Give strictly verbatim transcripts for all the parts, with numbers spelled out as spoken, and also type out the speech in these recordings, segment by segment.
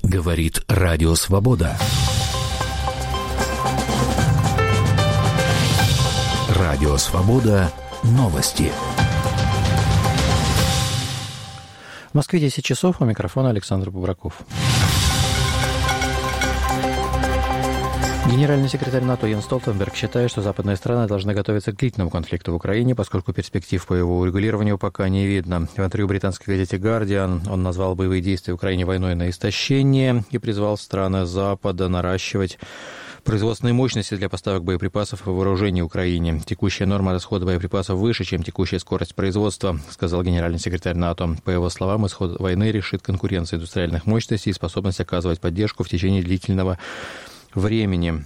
Говорит Радио Свобода. Радио Свобода. Новости. В Москве десять часов, у микрофона Александр Бубраков. Генеральный секретарь НАТО Йенс Столтенберг считает, что западные страны должны готовиться к длительному конфликту в Украине, поскольку перспектив по его урегулированию пока не видно. В интервью британской газете «Гардиан» он назвал боевые действия в Украине войной на истощение и призвал страны Запада наращивать производственные мощности для поставок боеприпасов и вооружений Украине. Текущая норма расхода боеприпасов выше, чем текущая скорость производства, сказал генеральный секретарь НАТО. По его словам, исход войны решит конкуренция индустриальных мощностей и способность оказывать поддержку в течение длительного времени.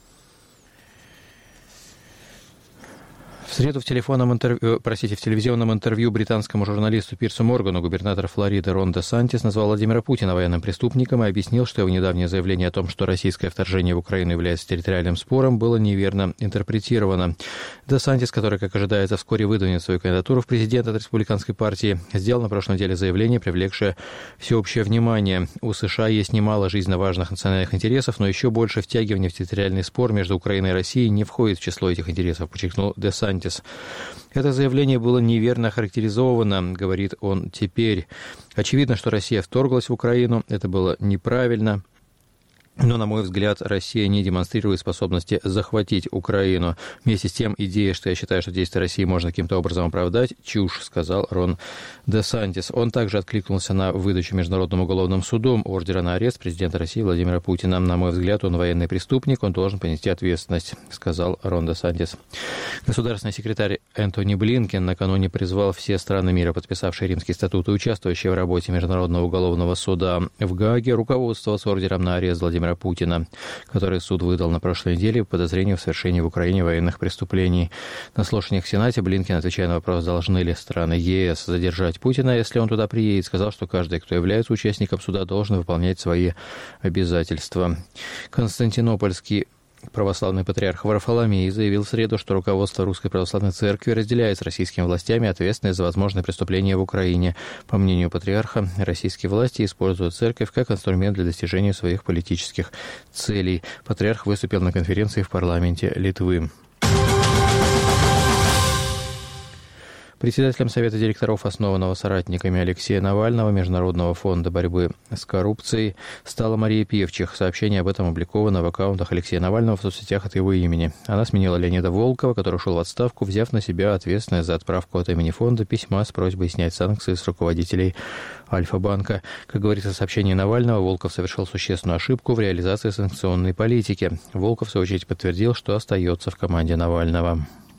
В среду в, телефонном интервью, простите, в телевизионном интервью британскому журналисту Пирсу Моргану губернатор Флориды Рон де Сантис назвал Владимира Путина военным преступником и объяснил, что его недавнее заявление о том, что российское вторжение в Украину является территориальным спором, было неверно интерпретировано. Де Сантис, который, как ожидается, вскоре выдвинет свою кандидатуру в президент от республиканской партии, сделал на прошлой неделе заявление, привлекшее всеобщее внимание. У США есть немало жизненно важных национальных интересов, но еще больше втягивания в территориальный спор между Украиной и Россией не входит в число этих интересов, подчеркнул де Сантис. Это заявление было неверно охарактеризовано, говорит он теперь. Очевидно, что Россия вторглась в Украину, это было неправильно. Но, на мой взгляд, Россия не демонстрирует способности захватить Украину. Вместе с тем, идея, что я считаю, что действия России можно каким-то образом оправдать, чушь, сказал Рон де Сантис. Он также откликнулся на выдачу Международным уголовным судом ордера на арест президента России Владимира Путина. На мой взгляд, он военный преступник, он должен понести ответственность, сказал Рон де Сантис. Государственный секретарь Энтони Блинкен накануне призвал все страны мира, подписавшие Римский статут и участвующие в работе Международного уголовного суда в Гааге, руководствоваться ордером на арест Владимира Путина, который суд выдал на прошлой неделе по подозрению в совершении в Украине военных преступлений. На слушаниях в Сенате Блинкен, отвечая на вопрос, должны ли страны ЕС задержать Путина, если он туда приедет, сказал, что каждый, кто является участником суда, должен выполнять свои обязательства. Константинопольский православный патриарх Варфоломей заявил в среду, что руководство Русской Православной Церкви разделяет с российскими властями ответственность за возможные преступления в Украине. По мнению патриарха, российские власти используют церковь как инструмент для достижения своих политических целей. Патриарх выступил на конференции в парламенте Литвы. Председателем Совета директоров, основанного соратниками Алексея Навального, Международного фонда борьбы с коррупцией, стала Мария Певчих. Сообщение об этом опубликовано в аккаунтах Алексея Навального в соцсетях от его имени. Она сменила Леонида Волкова, который ушел в отставку, взяв на себя ответственность за отправку от имени фонда письма с просьбой снять санкции с руководителей Альфа-банка. Как говорится в сообщении Навального, Волков совершил существенную ошибку в реализации санкционной политики. Волков, в свою очередь, подтвердил, что остается в команде Навального.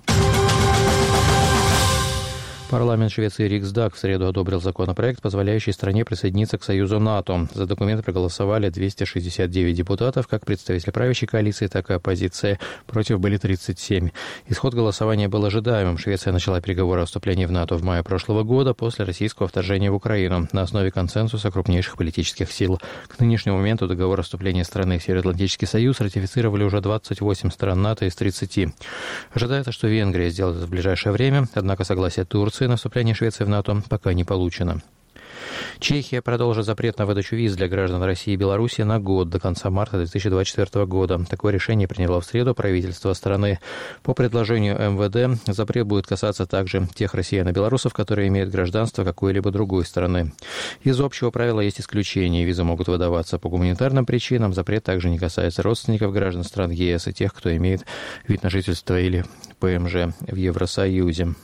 Парламент Швеции Риксдаг в среду одобрил законопроект, позволяющий стране присоединиться к Союзу НАТО. За документ проголосовали двести шестьдесят девять депутатов, как представители правящей коалиции, так и оппозиции. Против были тридцать семь. Исход голосования был ожидаемым. Швеция начала переговоры о вступлении в НАТО в мае прошлого года после российского вторжения в Украину на основе консенсуса крупнейших политических сил. К нынешнему моменту договор о вступлении страны в Североатлантический союз ратифицировали уже двадцать восемь стран НАТО из тридцати. Ожидается, что Венгрия сделает это в ближайшее время, однако согласие Турции на вступление Швеции в НАТО пока не получено. Чехия продолжит запрет на выдачу виз для граждан России и Беларуси на год до конца марта две тысячи двадцать четвёртого года. Такое решение приняло в среду правительство страны. По предложению эм вэ дэ запрет будет касаться также тех россиян и белорусов, которые имеют гражданство какой-либо другой страны. Из общего правила есть исключения. Визы могут выдаваться по гуманитарным причинам. Запрет также не касается родственников граждан стран ЕС и тех, кто имеет вид на жительство или пэ эм жэ в Евросоюзе.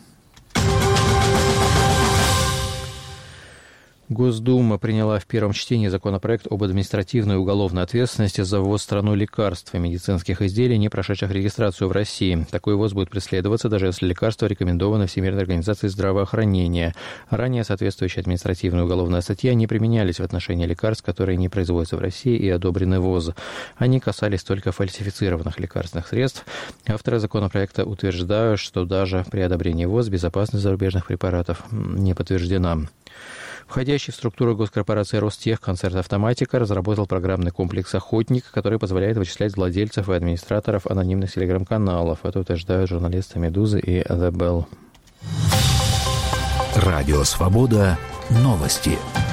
Госдума приняла в первом чтении законопроект об административной и уголовной ответственности за ввоз в страну лекарств и медицинских изделий, не прошедших регистрацию в России. Такой ввоз будет преследоваться, даже если лекарства рекомендованы Всемирной организацией здравоохранения. Ранее соответствующие административная и уголовная статья не применялись в отношении лекарств, которые не производятся в России и одобрены ввоза. Они касались только фальсифицированных лекарственных средств. Авторы законопроекта утверждают, что даже при одобрении ввоза безопасность зарубежных препаратов не подтверждена. Входящий в структуру госкорпорации «Ростех» концерт «Автоматика» разработал программный комплекс «Охотник», который позволяет вычислять владельцев и администраторов анонимных телеграм-каналов. Это утверждают журналисты «Медузы» и «The Bell». Радио «Свобода». Новости.